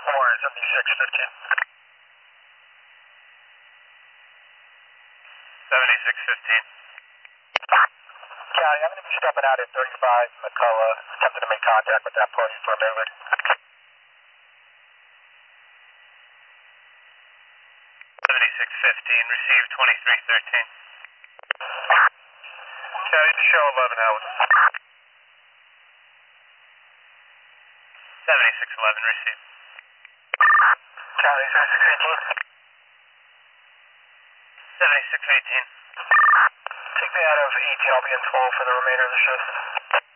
Warren, 7615. 7615. County, I'm going to be stepping out at 35 McCullough, attempting to make contact with that podium for a moment. 7615, received 2313. County, to show 11 out. 7611, received. County, 7618. 7618. Take me out of 18, I'll be in 12 for the remainder of the shift.